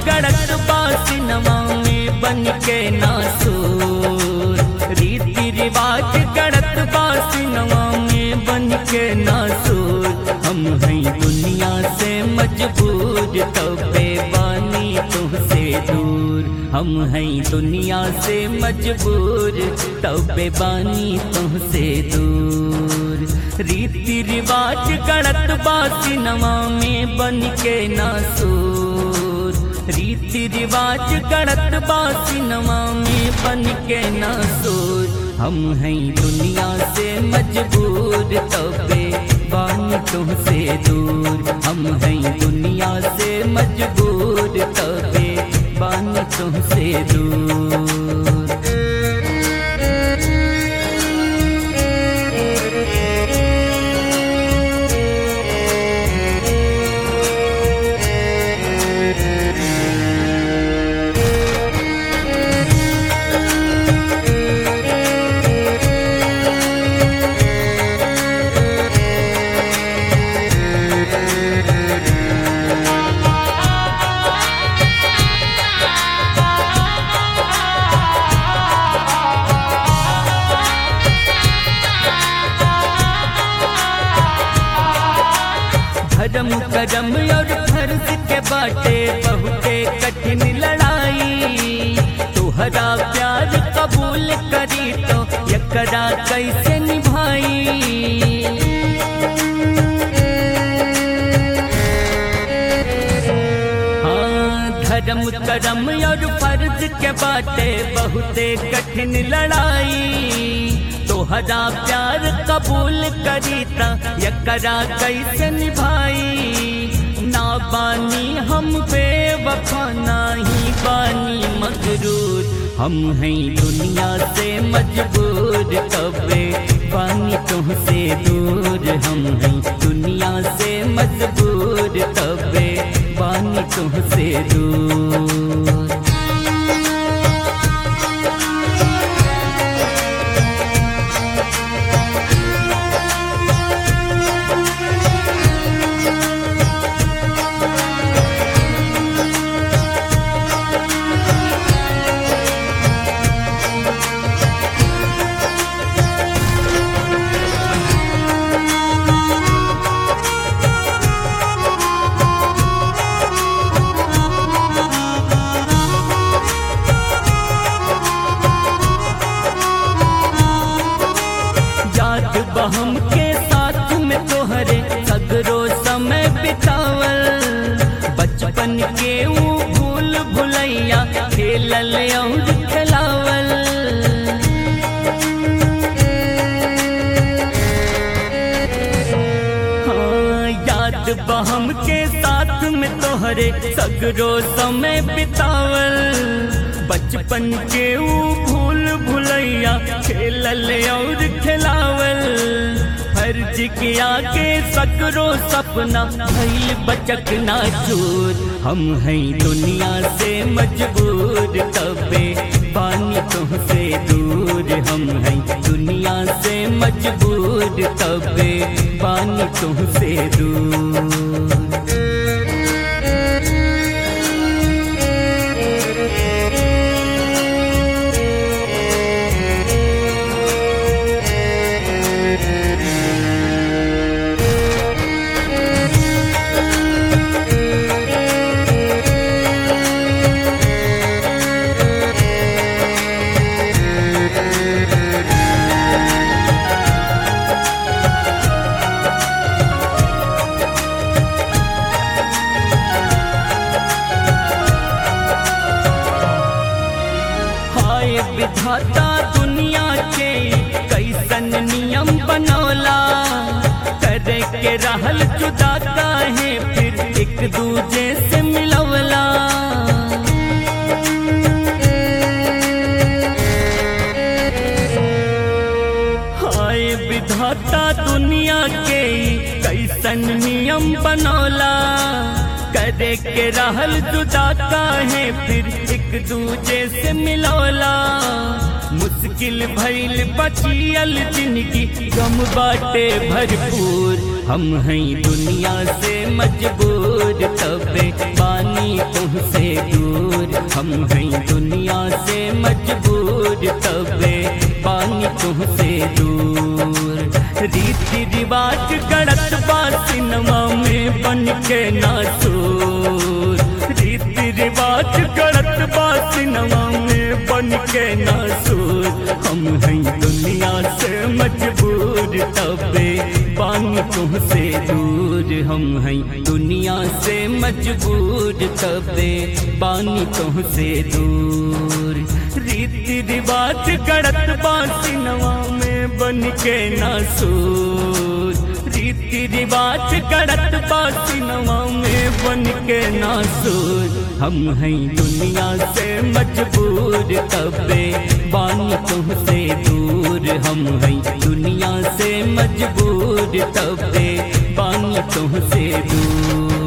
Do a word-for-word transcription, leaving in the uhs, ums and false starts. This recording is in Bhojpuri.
गड़त बासिनवा में बन के नासूर। रीति रिवाज गड़त बासिनवा में बन के नासूर। हम हैं दुनिया से मजबूर तबे बानी तुमसे दूर। हम हैं दुनिया से मजबूर तबे बानी तुमसे दूर। रीति रिवाज गड़त बासिनवा में बन के नासूर। रीति रिवाज गड़त बासिनवा में बन के नासूर। हम हैं दुनिया से मजबूर तबे बानी तुमसे दूर। हम हैं दुनिया से मजबूर तबे बानी तुमसे दूर। धर्म करम और फर्ज के बाटे बहुते कठिन लड़ाई। तुहरा प्यार कबूल करी तो यकरा कैसे निभाई। हाँ धर्म करम और फर्ज के बाटे बहुते कठिन लड़ाई। तोहरा प्यार कबूल करी ता यकरा कैसे निभाई। ना बानी हम बेवफा नहीं बानी मगरूर। हम हैं दुनिया से मजबूर तबे बानी तुमसे दूर। हम हैं दुनिया से मजबूर तबे बानी तुमसे दूर। हम के साथ में तोहरे सगरो समय बितावल। बचपन के वो भूल भुलैया खेलल और खिलावल। हाँ याद बहम के साथ में तोहरे सगरो समय बितावल। बचपन के वो भूल भुलैया खेलल और खिलावल। फर्ज किया के सकरो सपना भइल बचक ना चूर। हम हैं दुनिया से मजबूर तबे बानी तुमसे दूर। हम हैं दुनिया से मजबूर तबे बानी तुमसे दूर। विधाता दुनिया के कैसन नियम बनौला। करे के रहल जुदा काहे फिर एक दूजे से मिलवला। हाय विधाता दुनिया के कैसन नियम बनौला। करे के रहल जुदा काहे फिर एक दूजे से मिलौला। मुश्किल भइल बचियल जिंदगी गम बाटे भरपूर। हम हैं दुनिया से मजबूर तबे पानी तुमसे दूर। हम हैं दुनिया से मजबूर तबे पानी तुमसे दूर। रीति रिवाज गड़त बा सिनेमा में बन के नासूर। रीति रिवाज गड़त बा सिनेमा में बन के नासूर। हम हैं दुनिया से मजबूर तबे पानी तुमसे दूर। हम हैं दुनिया से मजबूर तबे पानी तुमसे दूर। रीति रिवाज गड़त बा सिनेमा में बन के नासूर। रीति रिवाज गड़त बा सिनेमा में बन के नासूर। हम हैं दुनिया से मजबूर तबे बानी तुमसे दूर। हम हैं दुनिया से मजबूर तबे बानी तुमसे दूर।